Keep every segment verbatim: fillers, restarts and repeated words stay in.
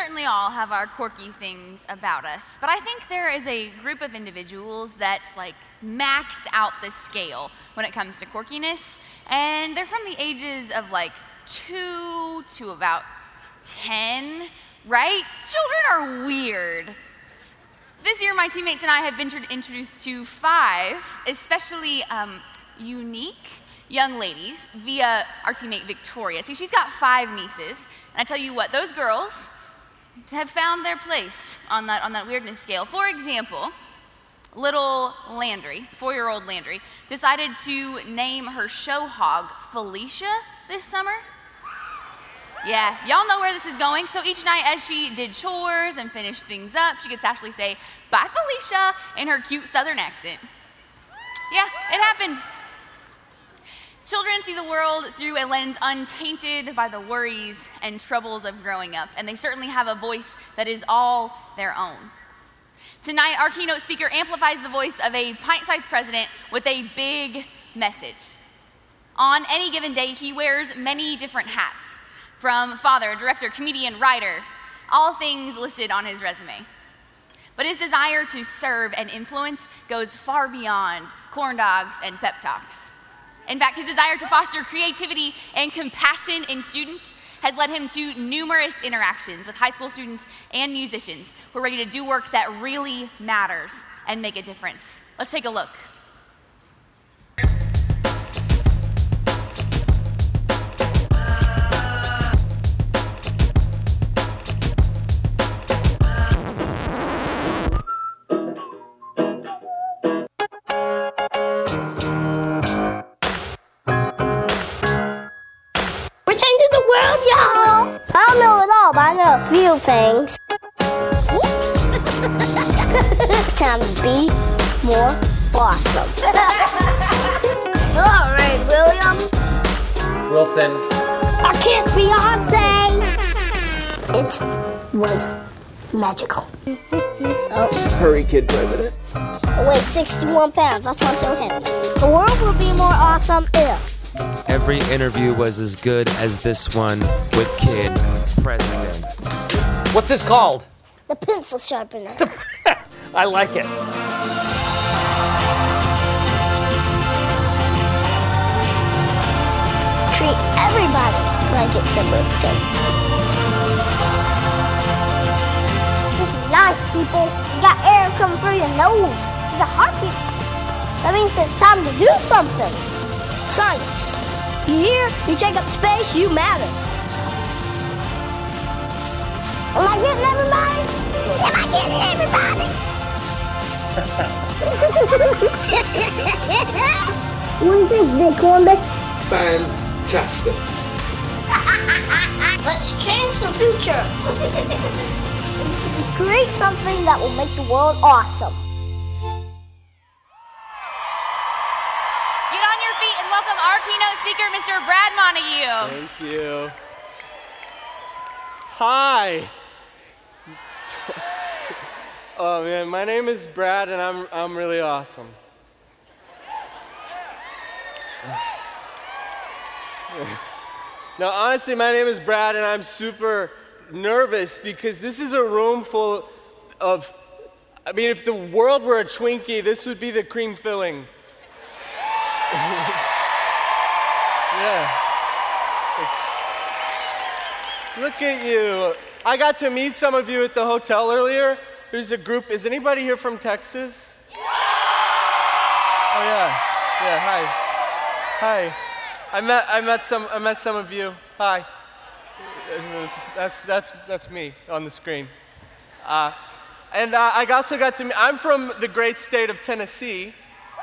certainly all have our quirky things about us, but I think there is a group of individuals that like max out the scale when it comes to quirkiness, and they're from the ages of like two to about ten, right? Children are weird. This year, my teammates and I have been introduced to five, especially um, unique young ladies via our teammate Victoria. See, she's got five nieces, and I tell you what, those girls have found their place on that on that weirdness scale. For example, little Landry, four-year-old Landry, decided to name her show hog Felicia this summer. Yeah, y'all know where this is going. So each night as she did chores and finished things up, she gets to actually say, "Bye, Felicia," in her cute southern accent. Yeah, it happened. Children see the world through a lens untainted by the worries and troubles of growing up, and they certainly have a voice that is all their own. Tonight, our keynote speaker amplifies the voice of a pint-sized president with a big message. On any given day, he wears many different hats, from father, director, comedian, writer, all things listed on his resume. But his desire to serve and influence goes far beyond corn dogs and pep talks. In fact, his desire to foster creativity and compassion in students has led him to numerous interactions with high school students and musicians who are ready to do work that really matters and make a difference. Let's take a look. I don't know it all, but I know a few things. It's time to be more awesome. Hello, Ray Williams. Wilson. Our kiss Beyonce. It was magical. Oh. Hurry, kid president. I weigh sixty-one pounds. That's why I'm so heavy. The world will be more awesome if every interview was as good as this one with Kid President. What's this called? The pencil sharpener. I like it. Treat everybody like it's their birthday. This is nice, people. You got air coming through your nose. You got heartbeat. That means it's time to do something. Science. You hear? You take up space, you matter. Am I getting everybody? Am I getting everybody? What do you think, Big Columbus? Fantastic. Let's change the future. Create something that will make the world awesome. Welcome our keynote speaker, Mister Brad Montague. Thank you. Hi. Oh man, my name is Brad, and I'm I'm really awesome. No, honestly, my name is Brad, and I'm super nervous because this is a room full of. I mean, if the world were a Twinkie, this would be the cream filling. Yeah. Look at you. I got to meet some of you at the hotel earlier. There's a group. Is anybody here from Texas? Oh yeah. Yeah, hi. Hi. I met I met some I met some of you. Hi. That's that's that's me on the screen. Uh, and uh, I also got to meet, I'm from the great state of Tennessee.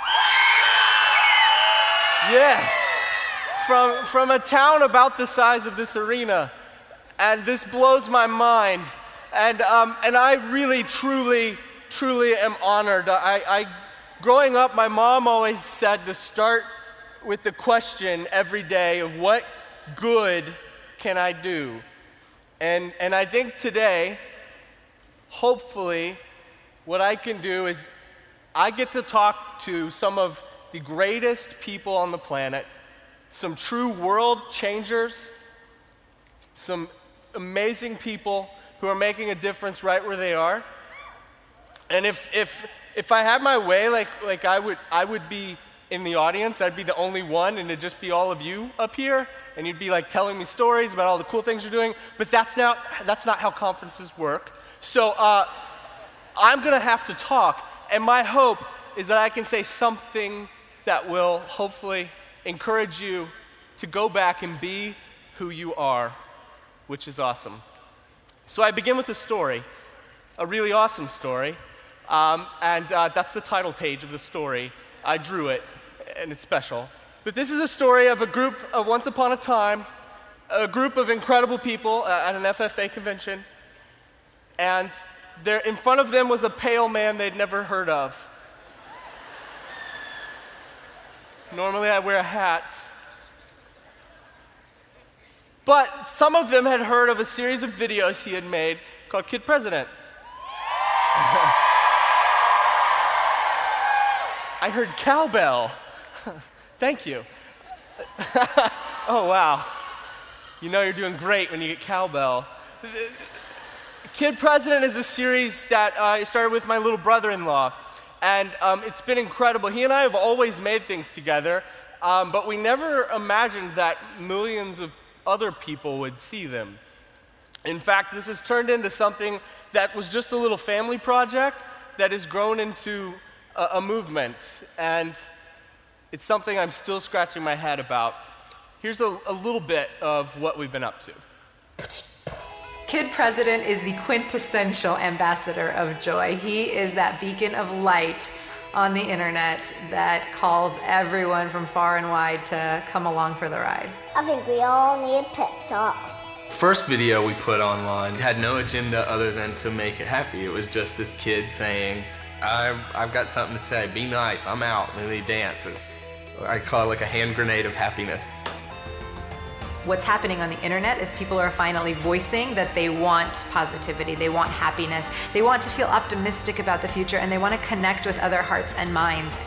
Yes. From, from a town about the size of this arena, and this blows my mind, and um, and I really, truly, truly am honored. I, I, growing up, my mom always said to start with the question every day of what good can I do, and and I think today, hopefully, what I can do is I get to talk to some of the greatest people on the planet. Some true world changers, some amazing people who are making a difference right where they are. And if if if I had my way, like like I would I would be in the audience. I'd be the only one, and it'd just be all of you up here, and you'd be like telling me stories about all the cool things you're doing. But that's not that's not how conferences work. So uh, I'm gonna have to talk, and my hope is that I can say something that will hopefully encourage you to go back and be who you are, which is awesome. So I begin with a story, a really awesome story, um, and uh, that's the title page of the story. I drew it, and it's special. But this is a story of a group of once upon a time, a group of incredible people uh, at an F F A convention, and there, in front of them was a pale man they'd never heard of. Normally I wear a hat. But some of them had heard of a series of videos he had made called Kid President. I heard cowbell. Thank you. Oh, wow. You know you're doing great when you get cowbell. Kid President is a series that uh, I started with my little brother-in-law, and um, it's been incredible. He and I have always made things together, um, but we never imagined that millions of other people would see them. In fact, this has turned into something that was just a little family project that has grown into a, a movement, and it's something I'm still scratching my head about. Here's a, a little bit of what we've been up to. Kid President is the quintessential ambassador of joy. He is that beacon of light on the internet that calls everyone from far and wide to come along for the ride. I think we all need a pep talk. First video we put online had no agenda other than to make it happy. It was just this kid saying, I've, I've got something to say, be nice, I'm out, and then he dances. I call it like a hand grenade of happiness. What's happening on the internet is people are finally voicing that they want positivity, they want happiness, they want to feel optimistic about the future, and they want to connect with other hearts and minds.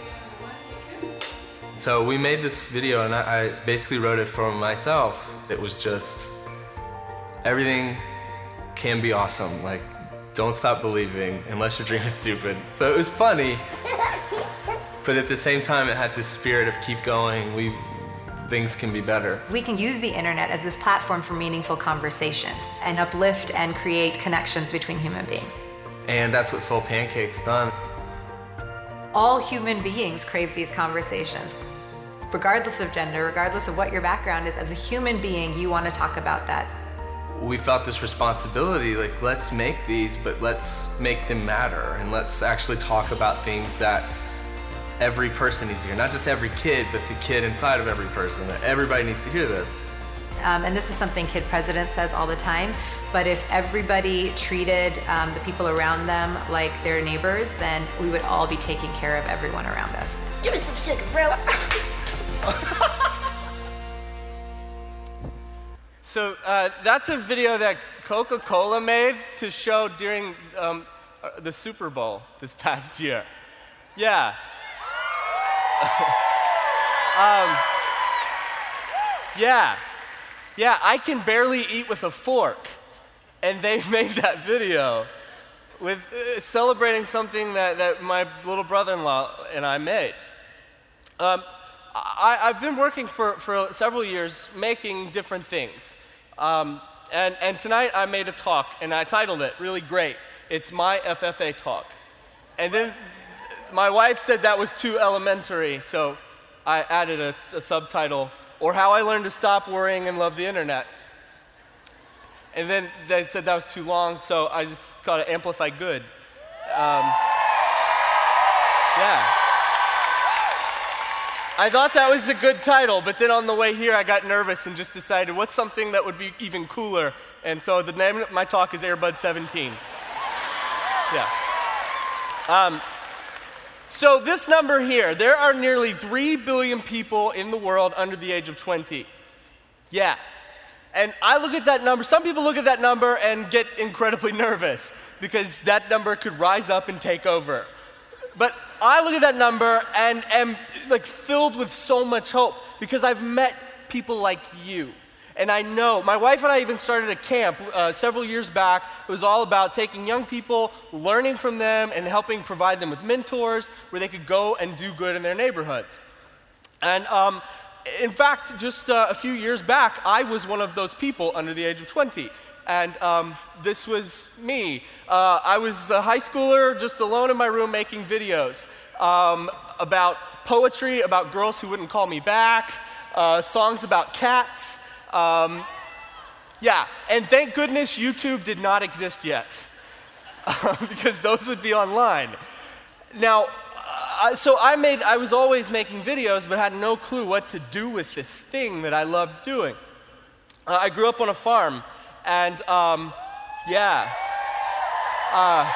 So we made this video, and I, I basically wrote it for myself. It was just, everything can be awesome. Like, don't stop believing unless your dream is stupid. So it was funny, but at the same time it had this spirit of keep going. We things can be better. We can use the internet as this platform for meaningful conversations and uplift and create connections between human beings. And that's what Soul Pancake's done. All human beings crave these conversations. Regardless of gender, regardless of what your background is, as a human being, you want to talk about that. We felt this responsibility, like, let's make these, but let's make them matter, and let's actually talk about things that every person needs to hear. Not just every kid, but the kid inside of every person. That everybody needs to hear this. Um, and this is something Kid President says all the time, but if everybody treated um, the people around them like their neighbors, then we would all be taking care of everyone around us. Give me some sugar, bro. So uh, that's a video that Coca-Cola made to show during um, uh, the Super Bowl this past year. Yeah. um, yeah. Yeah, I can barely eat with a fork. And they made that video with uh, celebrating something that, that my little brother-in-law and I made. Um, I, I've been working for, for several years making different things. Um, and, and tonight I made a talk, and I titled it really great. It's my F F A talk. And then my wife said that was too elementary, so I added a, a subtitle, or How I Learned to Stop Worrying and Love the Internet. And then they said that was too long, so I just called it Amplify Good. Um, yeah. I thought that was a good title, but then on the way here I got nervous and just decided what's something that would be even cooler. And so the name of my talk is Airbud seventeen. Yeah. Um, so this number here, there are nearly three billion people in the world under the age of twenty. Yeah. And I look at that number, some people look at that number and get incredibly nervous because that number could rise up and take over. But I look at that number and am like filled with so much hope because I've met people like you. And I know, my wife and I even started a camp uh, several years back. It was all about taking young people, learning from them, and helping provide them with mentors where they could go and do good in their neighborhoods. And um, in fact, just uh, a few years back, I was one of those people under the age of twenty. And um, this was me. Uh, I was a high schooler just alone in my room making videos um, about poetry, about girls who wouldn't call me back, uh, songs about cats. Um, yeah, and thank goodness YouTube did not exist yet, because those would be online. Now, uh, so I made, I was always making videos, but had no clue what to do with this thing that I loved doing. Uh, I grew up on a farm, and um, yeah, uh,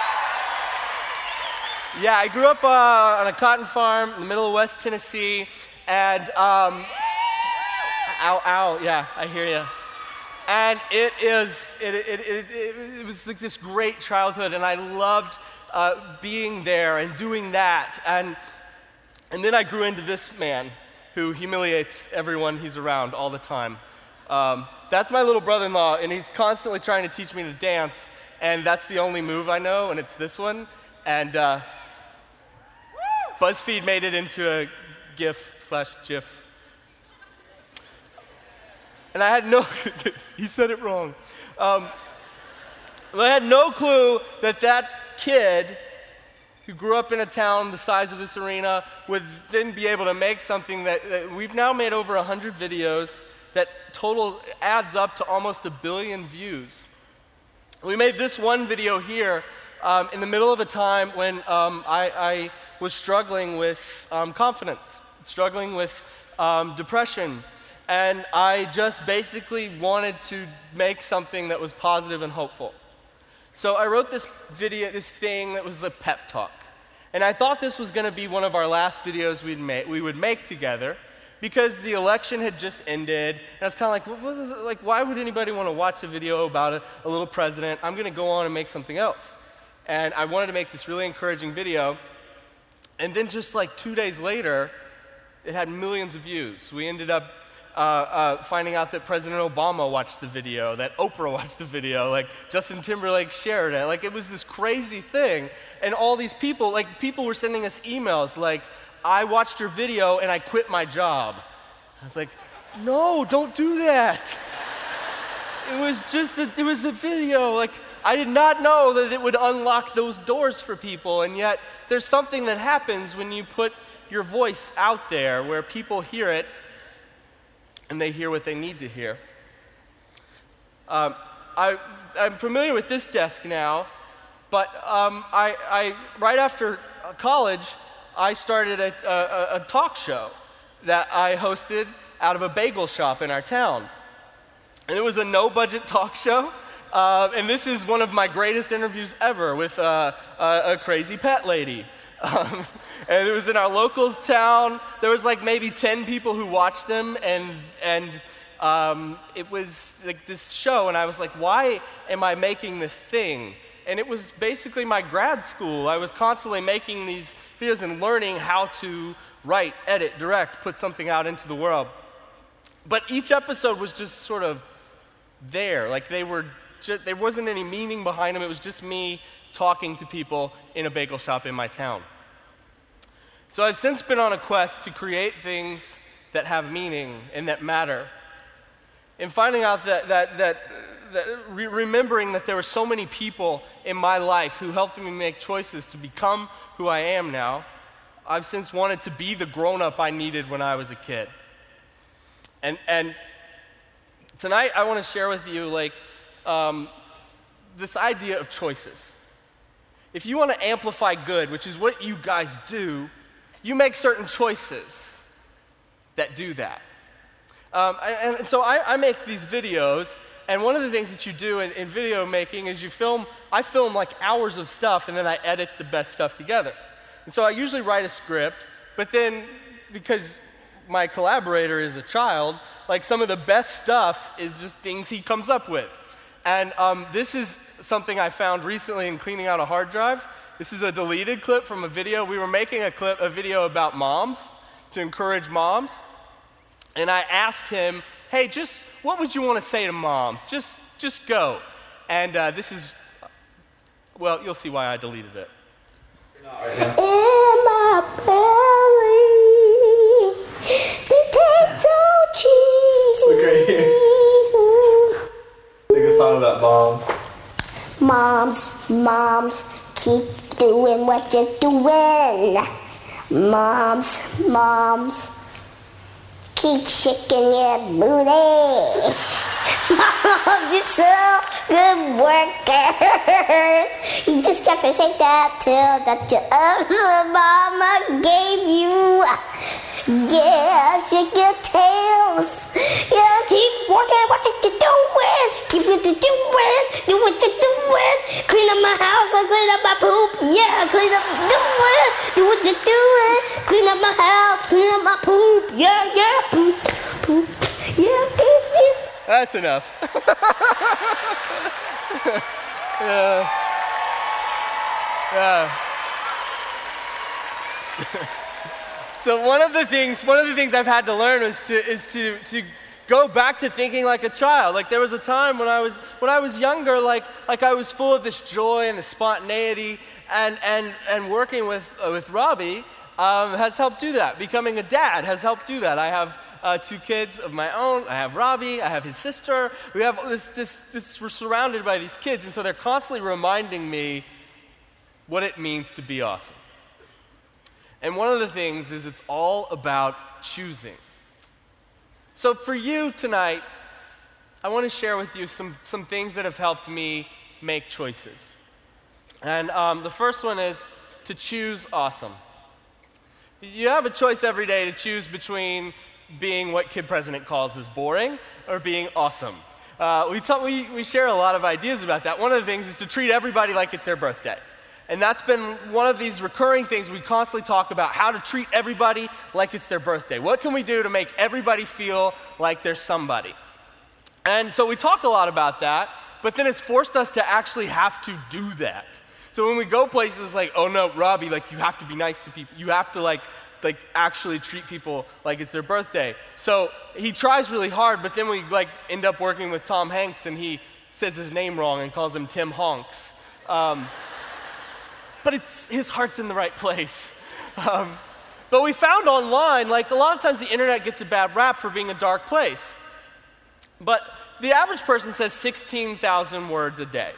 yeah, I grew up uh, on a cotton farm in the middle of West Tennessee, and um, Ow, ow, yeah, I hear you. And it is, it, it, it, it, it was like this great childhood, and I loved uh, being there and doing that. And, and then I grew into this man who humiliates everyone he's around all the time. Um, that's my little brother-in-law, and he's constantly trying to teach me to dance, and that's the only move I know, and it's this one. And uh, BuzzFeed made it into a GIF slash GIF. And I had no, he said it wrong. Um, I had no clue that that kid who grew up in a town the size of this arena would then be able to make something that, that we've now made over one hundred videos that total adds up to almost a billion views. We made this one video here um, in the middle of a time when um, I, I was struggling with um, confidence, struggling with um, depression. And I just basically wanted to make something that was positive and hopeful. So I wrote this video, this thing that was a pep talk. And I thought this was going to be one of our last videos we'd make, we would make together, because the election had just ended. And I was kind of like, what was it? Like, why would anybody want to watch a video about a, a little president? I'm going to go on and make something else. And I wanted to make this really encouraging video. And then just like two days later, it had millions of views. We ended up Uh, uh, finding out that President Obama watched the video, that Oprah watched the video, like Justin Timberlake shared it. Like, it was this crazy thing. And all these people, like, people were sending us emails like, I watched your video and I quit my job. I was like, no, don't do that. It was just a, it was a video. Like, I did not know that it would unlock those doors for people. And yet, there's something that happens when you put your voice out there where people hear it and they hear what they need to hear. Um, I, I'm familiar with this desk now, but um, I, I, right after college, I started a, a, a talk show that I hosted out of a bagel shop in our town. And it was a no-budget talk show, uh, and this is one of my greatest interviews ever with uh, a, a crazy pet lady. Um, and it was in our local town. There was like maybe ten people who watched them, and and um, it was like this show, and I was like, why am I making this thing? And it was basically my grad school. I was constantly making these videos and learning how to write, edit, direct, put something out into the world. But each episode was just sort of there. Like they were, just, there wasn't any meaning behind them. It was just me talking to people in a bagel shop in my town. So I've since been on a quest to create things that have meaning and that matter. And finding out that, that, that, that re- remembering that there were so many people in my life who helped me make choices to become who I am now, I've since wanted to be the grown-up I needed when I was a kid. And, and tonight I want to share with you like um, this idea of choices. If you want to amplify good, which is what you guys do, you make certain choices that do that. Um, and, and so I, I make these videos, and one of the things that you do in, in video making is you film, I film like hours of stuff, and then I edit the best stuff together. And so I usually write a script, but then because my collaborator is a child, like some of the best stuff is just things he comes up with. And um, this is something I found recently in cleaning out a hard drive. This is a deleted clip from a video. We were making a clip, a video about moms, to encourage moms. And I asked him, hey, just what would you want to say to moms? Just, just go. And uh, this is, well, you'll see why I deleted it. In my belly, the taste so cheesy. Look right here. Sing a song about moms. Moms, moms, keep doing what you're doing. Moms, moms, keep shaking your booty. Moms, you're so good workers. You just got to shake that tail that your other mama gave you. Yeah, shake your tails. Yeah, keep working what you're doing. Keep what you're doing. Do what you're doing. Clean up my house or clean up my poop. Yeah, clean up do it. Do what you're doing. Clean up my house, clean up my poop. Yeah, yeah, poop, poop. Yeah, poop, yeah. That's enough. yeah. Yeah. So one of the things, one of the things I've had to learn is to is to to go back to thinking like a child. Like there was a time when I was when I was younger, like like I was full of this joy and this spontaneity, and and and working with uh, with Robbie um, has helped do that. Becoming a dad has helped do that. I have uh, two kids of my own. I have Robbie. I have his sister. We have this this this. We're surrounded by these kids, and so they're constantly reminding me what it means to be awesome. And one of the things is it's all about choosing. So for you tonight, I want to share with you some, some things that have helped me make choices. And um, the first one is to choose awesome. You have a choice every day to choose between being what Kid President calls as boring or being awesome. Uh, we, talk, we, we share a lot of ideas about that. One of the things is to treat everybody like it's their birthday. And that's been one of these recurring things we constantly talk about, how to treat everybody like it's their birthday. What can we do to make everybody feel like they're somebody? And so we talk a lot about that, but then it's forced us to actually have to do that. So when we go places like, oh no, Robbie, like you have to be nice to people. You have to like, like actually treat people like it's their birthday. So he tries really hard, but then we like end up working with Tom Hanks and he says his name wrong and calls him Tim Honks. Um, But it's, his heart's in the right place. Um, but we found online, like a lot of times the internet gets a bad rap for being a dark place. But the average person says sixteen thousand words a day.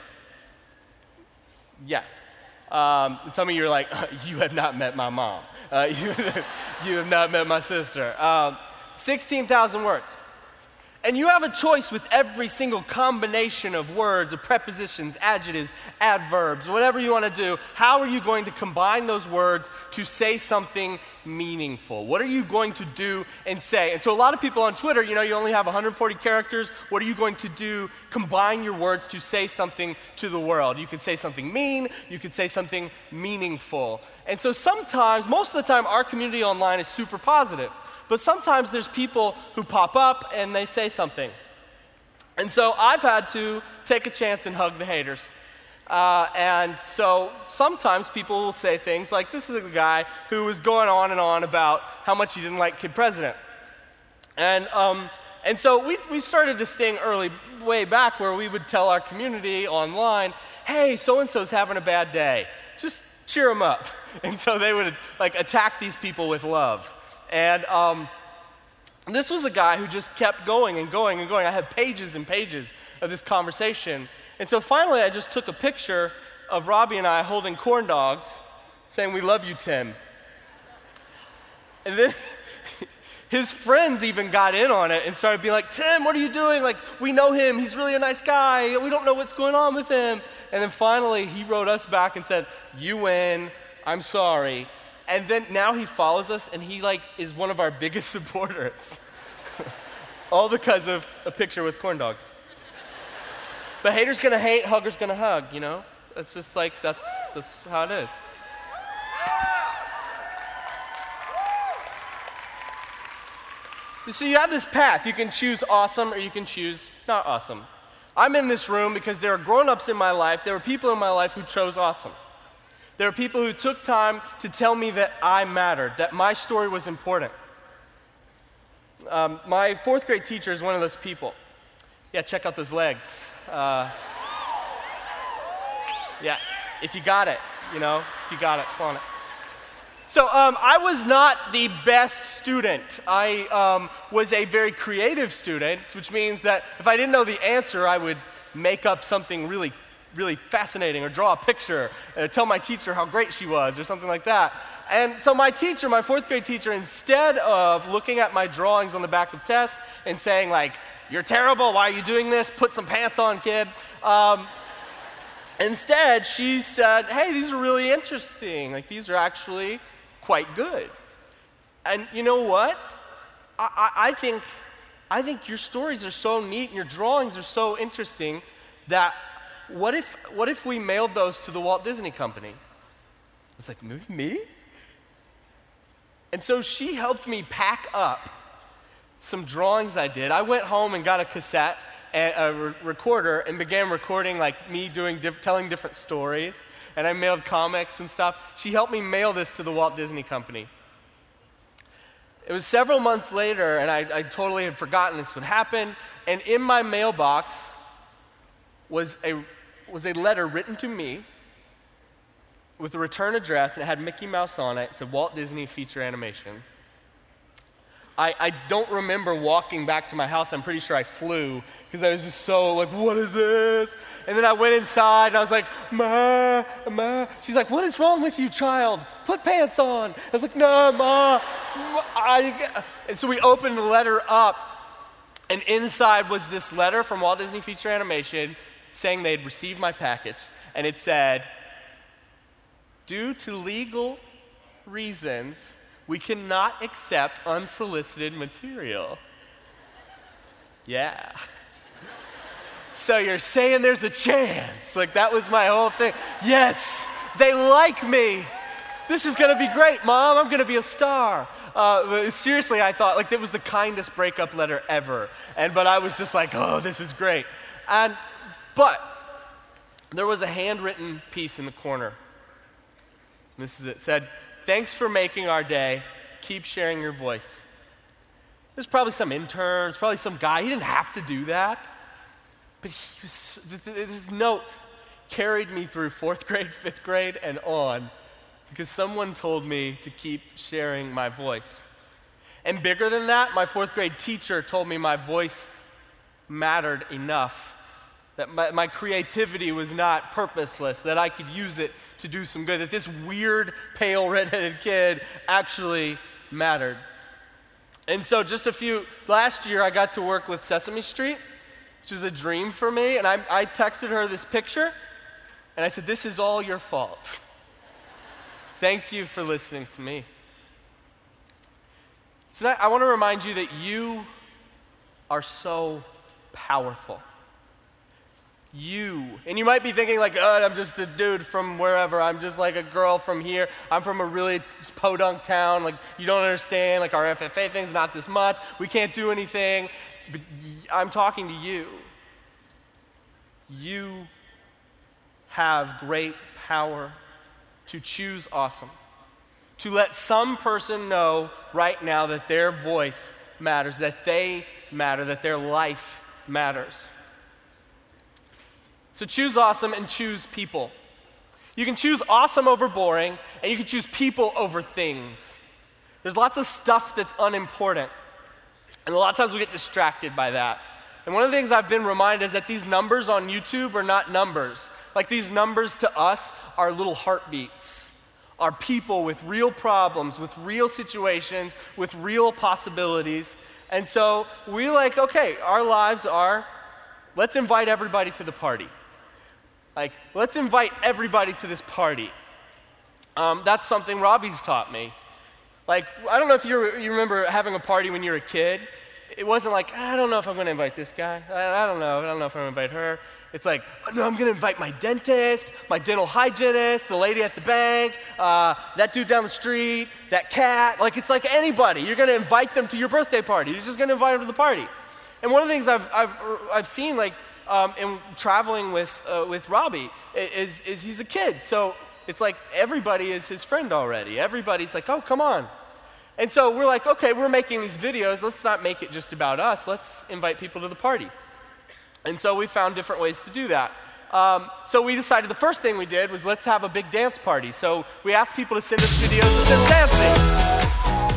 Yeah. Um, and some of you are like, you have not met my mom. Uh, you, you have not met my sister. Um, sixteen thousand words. And you have a choice with every single combination of words, of prepositions, adjectives, adverbs, whatever you want to do. How are you going to combine those words to say something meaningful? What are you going to do and say? And so a lot of people on Twitter, you know, you only have one hundred forty characters. What are you going to do? Combine your words to say something to the world. You could say something mean. You could say something meaningful. And so sometimes, most of the time, our community online is super positive. But sometimes there's people who pop up and they say something. And so I've had to take a chance and hug the haters. Uh, and so sometimes people will say things like, this is a guy who was going on and on about how much he didn't like Kid President. And um, and so we, we started this thing early, way back, where we would tell our community online, hey, so-and-so's having a bad day. Just cheer them up. And so they would like attack these people with love. And um, this was a guy who just kept going and going and going. I had pages and pages of this conversation. And so finally I just took a picture of Robbie and I holding corn dogs saying, we love you, Tim. And then his friends even got in on it and started being like, Tim, what are you doing? Like, we know him. He's really a nice guy. We don't know what's going on with him. And then finally he wrote us back and said, you win. I'm sorry. And then now he follows us, and he like is one of our biggest supporters. All because of a picture with corn dogs. But haters gonna hate, huggers gonna hug, you know? That's just like, that's, that's how it is. So you have this path. You can choose awesome or you can choose not awesome. I'm in this room because there are grown-ups in my life, there are people in my life who chose awesome. There are people who took time to tell me that I mattered, that my story was important. Um, my fourth grade teacher is one of those people. Yeah, check out those legs. Uh, yeah, if you got it, you know, if you got it, flaunt it. So um, I was not the best student. I um, was a very creative student, which means that if I didn't know the answer, I would make up something really, really fascinating or draw a picture and tell my teacher how great she was or something like that. And so my teacher, my fourth grade teacher, instead of looking at my drawings on the back of tests and saying like, "You're terrible, why are you doing this? Put some pants on, kid." Um, instead, she said, "Hey, these are really interesting. Like, these are actually quite good." And you know what? I, I, I think I think your stories are so neat and your drawings are so interesting that what if what if we mailed those to the Walt Disney Company? I was like, me? And so she helped me pack up some drawings I did. I went home and got a cassette and a re- recorder and began recording like me doing diff- telling different stories. And I mailed comics and stuff. She helped me mail this to the Walt Disney Company. It was several months later, and I, I totally had forgotten this would happen. And in my mailbox was a was a letter written to me with a return address, and it had Mickey Mouse on it. It said Walt Disney Feature Animation. I, I don't remember walking back to my house. I'm pretty sure I flew because I was just so like, what is this? And then I went inside and I was like, Ma, Ma. She's like, what is wrong with you, child? Put pants on. I was like, no, Ma. I... And so we opened the letter up, and inside was this letter from Walt Disney Feature Animation saying they'd received my package. And it said, due to legal reasons, we cannot accept unsolicited material. Yeah. So you're saying there's a chance. Like, that was my whole thing. Yes, they like me. This is going to be great, Mom. I'm going to be a star. Uh, seriously, I thought, like, it was the kindest breakup letter ever. And But I was just like, oh, this is great. And But there was a handwritten piece in the corner. This is it. It said, thanks for making our day. Keep sharing your voice. There's probably some interns, probably some guy. He didn't have to do that. But he was, this note carried me through fourth grade, fifth grade, and on because someone told me to keep sharing my voice. And bigger than that, my fourth grade teacher told me my voice mattered enough, that my, my creativity was not purposeless, that I could use it to do some good, that this weird, pale, redheaded kid actually mattered. And so just a few, last year I got to work with Sesame Street, which was a dream for me, and I, I texted her this picture, and I said, this is all your fault. Thank you for listening to me. Tonight, I want to remind you that you are so powerful. You. And you might be thinking like, oh, I'm just a dude from wherever. I'm just like a girl from here. I'm from a really podunk town. Like, you don't understand. Like, our F F A thing's not this much. We can't do anything. But I'm talking to you. You have great power to choose awesome. To let some person know right now that their voice matters, that they matter, that their life matters. So choose awesome and choose people. You can choose awesome over boring, and you can choose people over things. There's lots of stuff that's unimportant, and a lot of times we get distracted by that. And one of the things I've been reminded is that these numbers on YouTube are not numbers. Like, these numbers to us are little heartbeats, are people with real problems, with real situations, with real possibilities. And so we're like, okay, our lives are, let's invite everybody to the party. Like, let's invite everybody to this party. Um, that's something Robbie's taught me. Like, I don't know if you you remember having a party when you were a kid. It wasn't like, I don't know if I'm going to invite this guy. I, I don't know. I don't know if I'm going to invite her. It's like, no, I'm going to invite my dentist, my dental hygienist, the lady at the bank, uh, that dude down the street, that cat. Like, it's like anybody. You're going to invite them to your birthday party. You're just going to invite them to the party. And one of the things I've I've I've seen, like, um, in traveling with uh, with Robbie, is is he's a kid. So it's like everybody is his friend already. Everybody's like, oh, come on. And so we're like, okay, we're making these videos. Let's not make it just about us. Let's invite people to the party. And so we found different ways to do that. Um, so we decided the first thing we did was let's have a big dance party. So we asked people to send us videos of them dancing.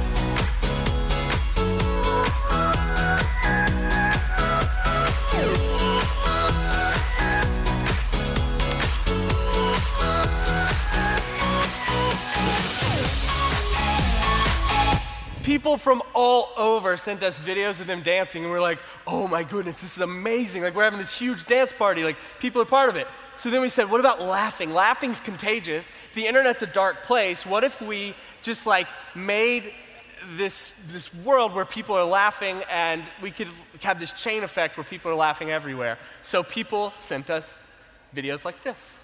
People from all over sent us videos of them dancing, and we're like, oh my goodness, this is amazing. Like, we're having this huge dance party. Like, people are part of it. So then we said, what about laughing? Laughing's contagious. The internet's a dark place. What if we just, like, made this, this world where people are laughing, and we could have this chain effect where people are laughing everywhere? So people sent us videos like this.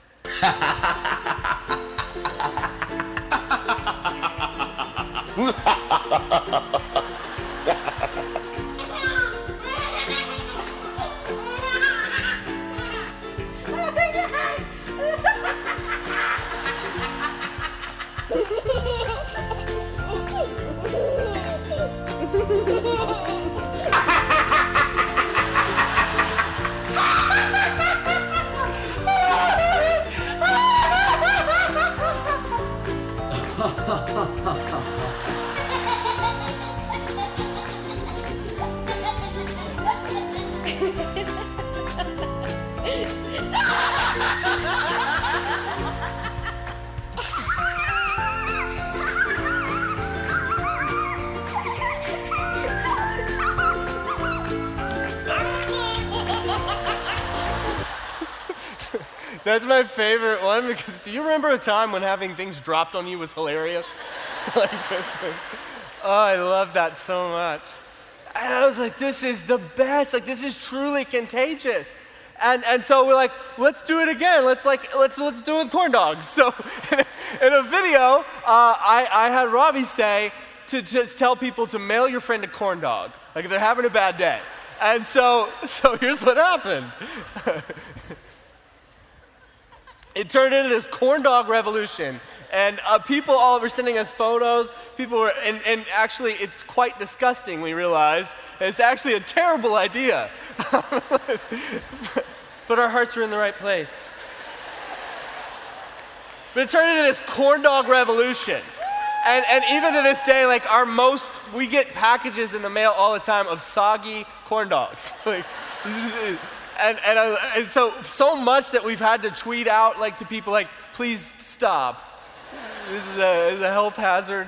That's my favorite one, because do you remember a time when having things dropped on you was hilarious? Like, oh, I love that so much. And I was like, this is the best. Like, this is truly contagious. And and so we're like, let's do it again. Let's like let's let's do it with corn dogs. So in a, in a video, uh, I I had Robbie say to just tell people to mail your friend a corn dog, like if they're having a bad day. And so so here's what happened. It turned into this corn dog revolution, and uh, people all were sending us photos. People were, and, and actually, it's quite disgusting. We realized it's actually a terrible idea, but our hearts were in the right place. But it turned into this corn dog revolution, and and even to this day, like our most, we get packages in the mail all the time of soggy corn dogs, like. And and, uh, and so so much that we've had to tweet out like to people like, please stop. This is a, this is a health hazard.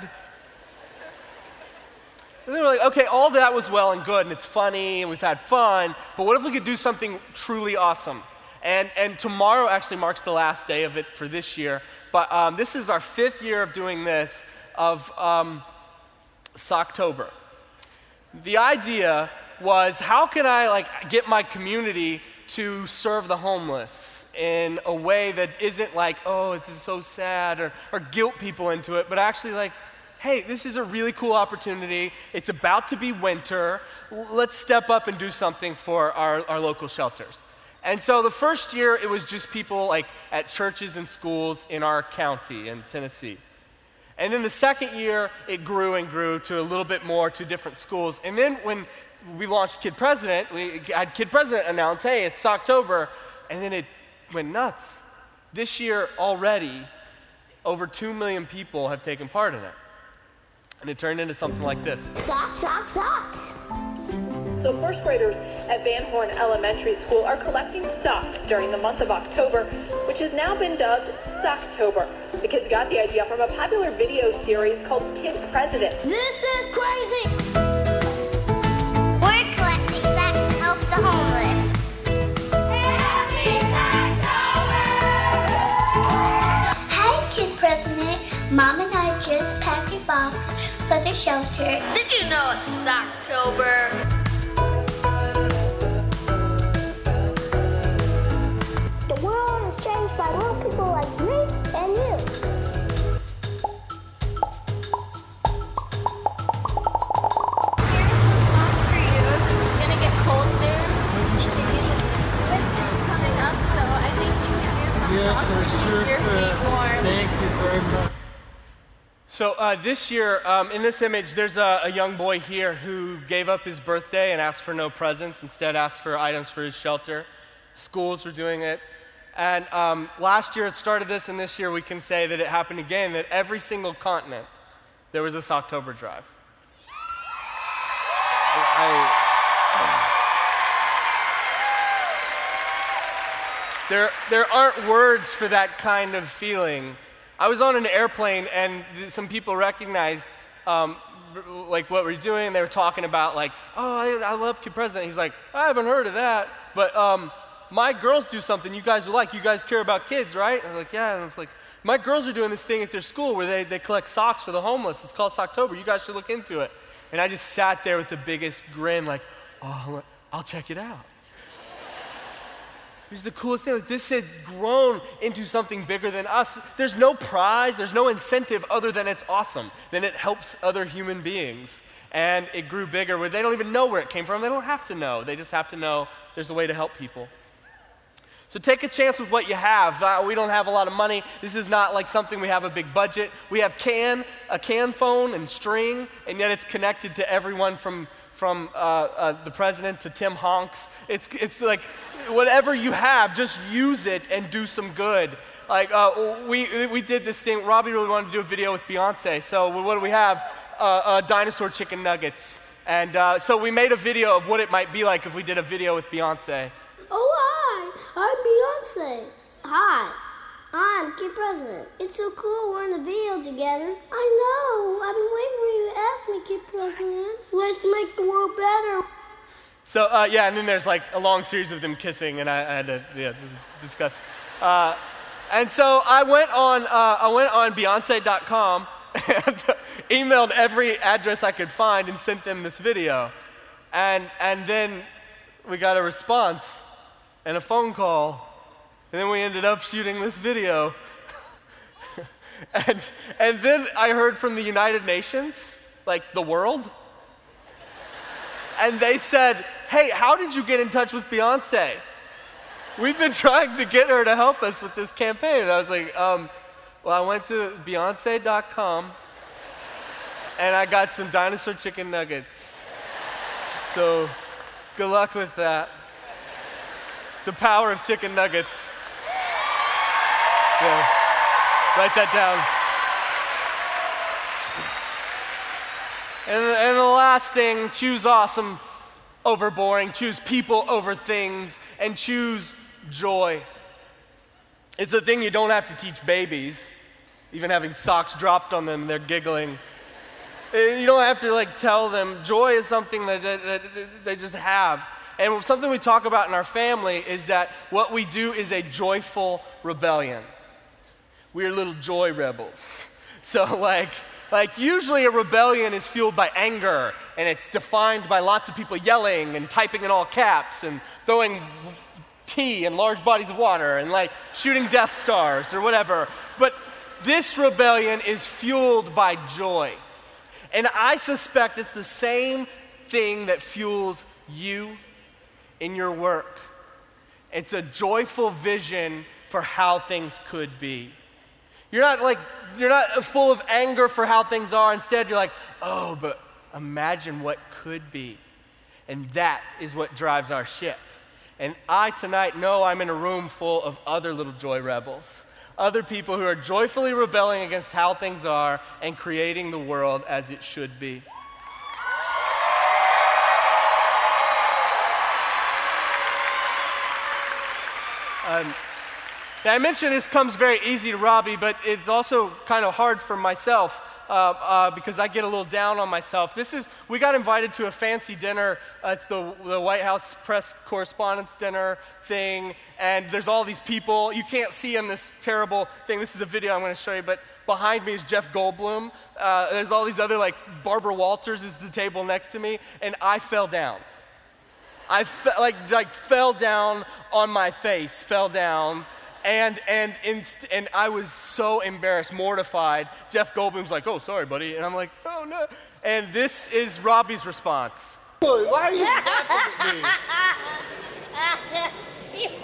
And then we're like, okay, all that was well and good, and it's funny, and we've had fun, but what if we could do something truly awesome? And and tomorrow actually marks the last day of it for this year, but um, this is our fifth year of doing this, of um, Socktober. The idea was, how can I like get my community to serve the homeless in a way that isn't like, oh, this is so sad, or, or guilt people into it, but actually like, hey, this is a really cool opportunity. It's about to be winter. Let's step up and do something for our, our local shelters. And so the first year, it was just people like at churches and schools in our county in Tennessee. And then the second year, it grew and grew to a little bit more to different schools. And then when we launched Kid President, we had Kid President announce, hey, it's Socktober, and then it went nuts. This year already, over two million people have taken part in it. And it turned into something like this. Socks, socks, socks. So first graders at Van Horn Elementary School are collecting socks during the month of October, which has now been dubbed Socktober. The kids got the idea from a popular video series called Kid President. This is crazy. We're collecting socks to help the homeless. Happy Socktober! Hey, Kid President. Mom and I just packed a box for the shelter. Did you know it's Socktober? The world is changed by little people like me and you. Yes, I sure could. Thank you very much. So uh, this year, um, in this image, there's a, a young boy here who gave up his birthday and asked for no presents, instead asked for items for his shelter. Schools were doing it. And um, last year it started this, and this year we can say that it happened again, that every single continent, there was this October drive. I, there, there aren't words for that kind of feeling. I was on an airplane, and some people recognized um, like what we're doing. They were talking about like, oh, I, I love Kid President. He's like, I haven't heard of that, but um, my girls do something you guys would like. You guys care about kids, right? And I'm like, yeah. And it's like, my girls are doing this thing at their school where they, they collect socks for the homeless. It's called Socktober. You guys should look into it. And I just sat there with the biggest grin, like, oh, I'll check it out. It was the coolest thing. Like, this had grown into something bigger than us. There's no prize, there's no incentive other than it's awesome, then it helps other human beings. And it grew bigger where they don't even know where it came from. They don't have to know. They just have to know there's a way to help people. So take a chance with what you have. Uh, we don't have a lot of money. This is not like something we have a big budget. We have can, a can phone and string, and yet it's connected to everyone from from uh, uh, the president to Tim Honks. It's it's like whatever you have, just use it and do some good. Like uh, we we did this thing. Robbie really wanted to do a video with Beyonce. So what do we have? Uh, uh, dinosaur chicken nuggets. And uh, so we made a video of what it might be like if we did a video with Beyonce. Oh, hi. I'm Beyonce. Hi. I'm Kid President. It's so cool we're in a video together. I know. I've been waiting for you to ask me, Kid President. It's ways to make the world better. So, uh, yeah, and then there's like a long series of them kissing, and I, I had to yeah, discuss. Uh, and so I went on, uh, I went on Beyonce dot com and emailed every address I could find and sent them this video. And and then we got a response and a phone call, and then we ended up shooting this video. and and then I heard from the United Nations, like the world, and they said, hey, how did you get in touch with Beyonce? We've been trying to get her to help us with this campaign. And I was like, um, well, I went to Beyonce dot com, and I got some dinosaur chicken nuggets. So good luck with that. The power of chicken nuggets. Yeah. Write that down. And, and the last thing, choose awesome over boring, choose people over things, and choose joy. It's a thing you don't have to teach babies, even having socks dropped on them, they're giggling. You don't have to like tell them. Joy is something that, that, that they just have. And something we talk about in our family is that what we do is a joyful rebellion. We're little joy rebels. So like, like usually a rebellion is fueled by anger, and it's defined by lots of people yelling and typing in all caps and throwing tea in large bodies of water and like shooting Death Stars or whatever. But this rebellion is fueled by joy. And I suspect it's the same thing that fuels you in your work. It's a joyful vision for how things could be. You're not like, you're not full of anger for how things are. Instead, you're like, oh, but imagine what could be. And that is what drives our ship. And I tonight know I'm in a room full of other little joy rebels. Other people who are joyfully rebelling against how things are and creating the world as it should be. Um, now I mentioned this comes very easy to Robbie, but it's also kind of hard for myself uh, uh, because I get a little down on myself. This is, we got invited to a fancy dinner. Uh, it's the, the White House press correspondence dinner thing, and there's all these people. You can't see in this terrible thing. This is a video I'm going to show you, but behind me is Jeff Goldblum. Uh, there's all these other, like Barbara Walters is the table next to me, and I fell down. I fe- like like fell down on my face, fell down, and and inst- and I was so embarrassed, mortified. Jeff Goldblum's like, "Oh, sorry, buddy," and I'm like, "Oh no!" And this is Robbie's response. Why are you laughing at me?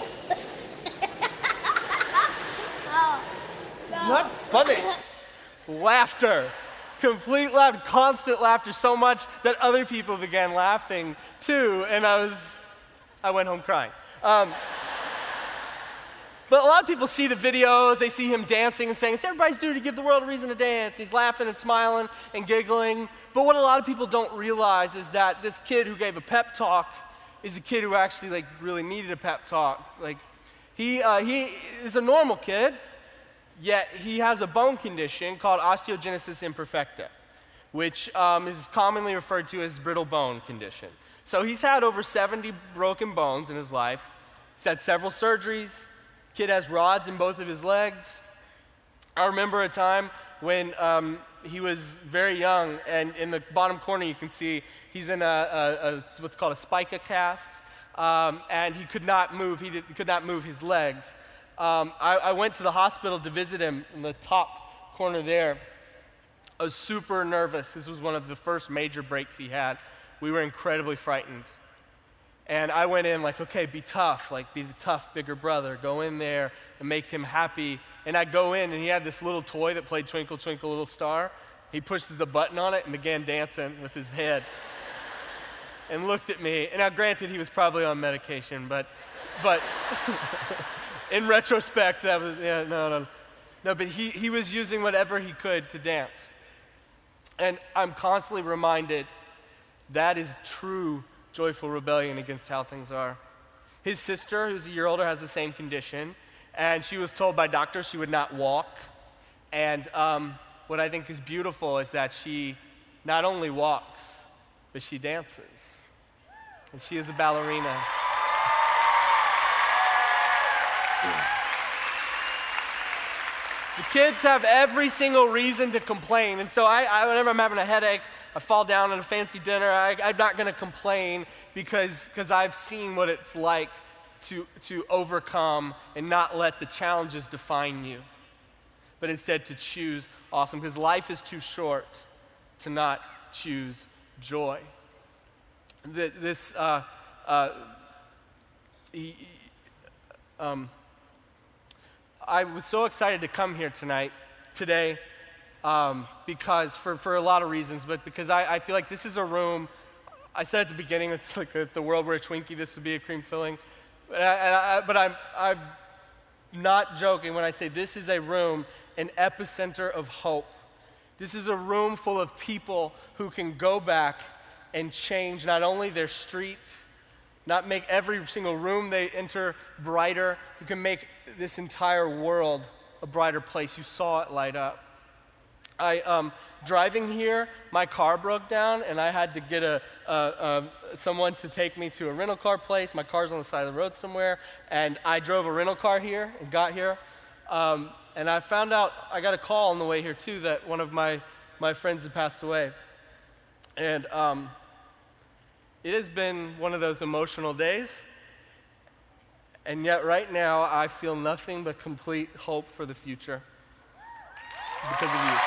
Oh, It's not funny. Laughter. complete laughter, constant laughter, so much that other people began laughing too, and I was, I went home crying. Um, but a lot of people see the videos, they see him dancing and saying, it's everybody's duty to give the world a reason to dance. He's laughing and smiling and giggling. But what a lot of people don't realize is that this kid who gave a pep talk is a kid who actually like really needed a pep talk. Like he, uh, he is a normal kid, yet he has a bone condition called osteogenesis imperfecta, which um, is commonly referred to as brittle bone condition. So he's had over seventy broken bones in his life. He's had several surgeries. Kid has rods in both of his legs. I remember a time when um, he was very young, and in the bottom corner you can see he's in a, a, a what's called a spica cast, um, and he could not move. He, did, he could not move his legs. Um, I, I went to the hospital to visit him in the top corner there. I was super nervous. This was one of the first major breaks he had. We were incredibly frightened. And I went in like, okay, be tough, like be the tough bigger brother. Go in there and make him happy. And I go in, and he had this little toy that played Twinkle, Twinkle, Little Star. He pushes a button on it and began dancing with his head and looked at me. And now, granted, he was probably on medication, but, but in retrospect, that was, yeah, no, no. No, but he, he was using whatever he could to dance. And I'm constantly reminded that is true joyful rebellion against how things are. His sister, who's a year older, has the same condition, and she was told by doctors she would not walk. And um, what I think is beautiful is that she not only walks, but she dances. And she is a ballerina. The kids have every single reason to complain, and so I, I whenever I'm having a headache, I fall down at a fancy dinner, I, I'm not going to complain because because I've seen what it's like to, to overcome and not let the challenges define you, but instead to choose awesome, because life is too short to not choose joy. The, this, uh, uh, he, um, I was so excited to come here tonight, today, Um, because for, for a lot of reasons, but because I, I feel like this is a room, I said at the beginning, it's like if the world were a Twinkie, this would be a cream filling. But, I, I, but I'm, I'm not joking when I say this is a room, an epicenter of hope. This is a room full of people who can go back and change not only their street, not make every single room they enter brighter, who can make this entire world a brighter place. You saw it light up. I, um, driving here, my car broke down, and I had to get a, a, a someone to take me to a rental car place. My car's on the side of the road somewhere, and I drove a rental car here and got here. Um, and I found out, I got a call on the way here too, that one of my, my friends had passed away. And um, it has been one of those emotional days, and yet right now I feel nothing but complete hope for the future because of you.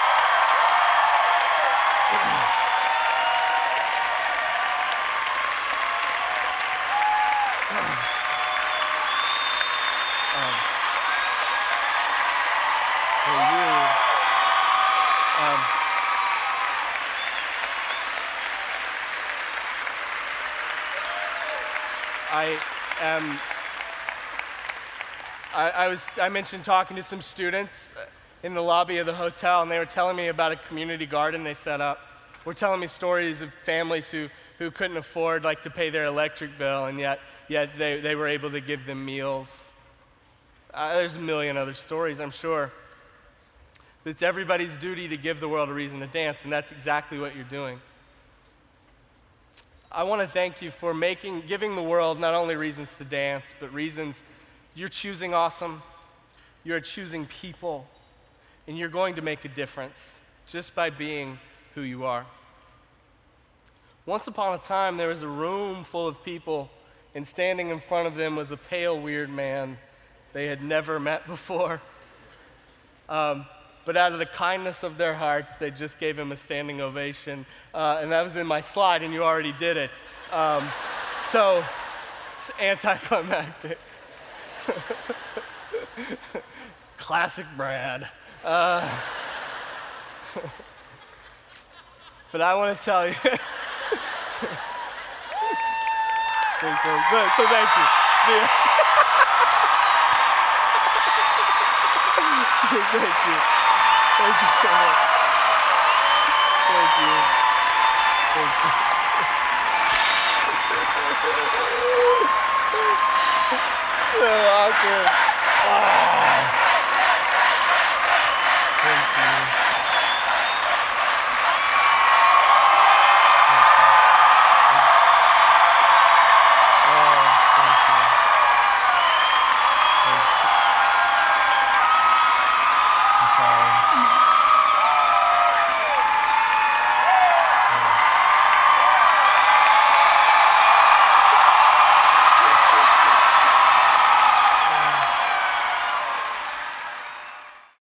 I am, I, I was, I mentioned talking to some students in the lobby of the hotel, and they were telling me about a community garden they set up. We're telling me stories of families who, who couldn't afford like to pay their electric bill, and yet, yet they, they were able to give them meals. Uh, there's a million other stories, I'm sure. But it's everybody's duty to give the world a reason to dance, and that's exactly what you're doing. I want to thank you for making, giving the world not only reasons to dance, but reasons you're choosing awesome, you're choosing people, and you're going to make a difference just by being who you are. Once upon a time, there was a room full of people, and standing in front of them was a pale, weird man they had never met before. Um, But out of the kindness of their hearts, they just gave him a standing ovation. Uh, and that was in my slide, and you already did it. Um, so, it's anticlimactic. Classic Brad. Uh, but I want to tell you. Good, good, so thank you. Yeah. Thank you. Thank you so much. Thank you. Thank you. So awkward.